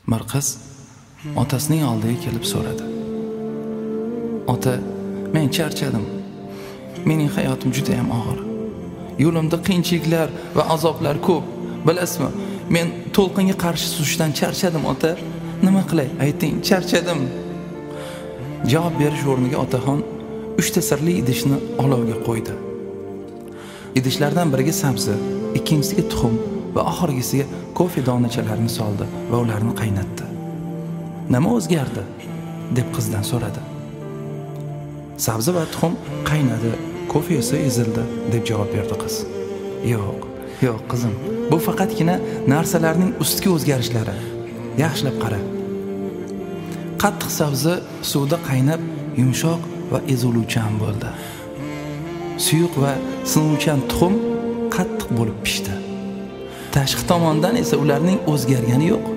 Bir qiz otasining oldiga kelib so'radi. Ota, men charchadim. Mening hayotim juda ham og'ir. Yo'limda qiyinchiliklar va azoblar ko'p. Bilasizmi? Men to'lqinga qarshi suzishdan charchadim, ota. Nima qilay? Ayting, charchadim. Javob berish o'rniga otaxon 3 ta sirli idishni olovga qo'ydi. Idishlardan biriga sabzi, ikkinchisiga tuxum va oxirgisiga kofe donachalarini soldi va ularni qaynatdi. Nima o'zgardi? Deb qizdan so'radi. Sabzi va tuxum qaynadi, kofe esa ezildi, deb javob berdi qiz. Yo'q qizim, bu faqatgina narsalarning ustki o'zgarishlari. Yaxshilab qara. Qattiq sabzi suvda qaynab, yumshoq va eziluvchan bo'ldi. Suyuq va sinuvchan tuxum qattiq bo'lib pishdi. Tashqi tomondan esa ularning o'zgargani yo'q.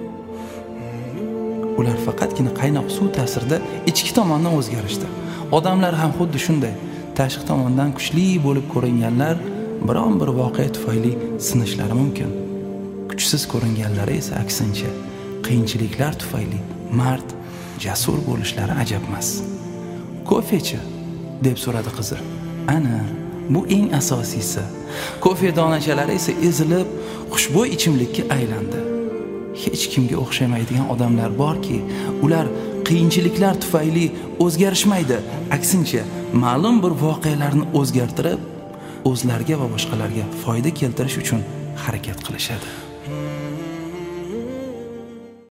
Ular faqatgina qaynoq suv ta'sirida ichki tomondan o'zgarishdi. Odamlar ham xuddi shunday. Tashqi tomondan kuchli bo'lib ko'ringanlar biron bir voqea tufayli sinishlari mumkin. Kuchsiz ko'ringanlari esa aksincha, qiyinchiliklar tufayli mard, jasur bo'lishlari ajab emas. Kofechi deb so'radi qizi. Ana, bu eng asosiysi. Kofe donachalari esa ezilib, xushbo'y ichimlikka aylandi. Hech kimga o'xshamaydigan odamlar borki, ular qiyinchiliklar tufayli o'zgarishmaydi, aksincha, ma'lum bir voqealarni o'zgartirib, o'zlariga va boshqalarga foyda keltirish uchun harakat qilishadi.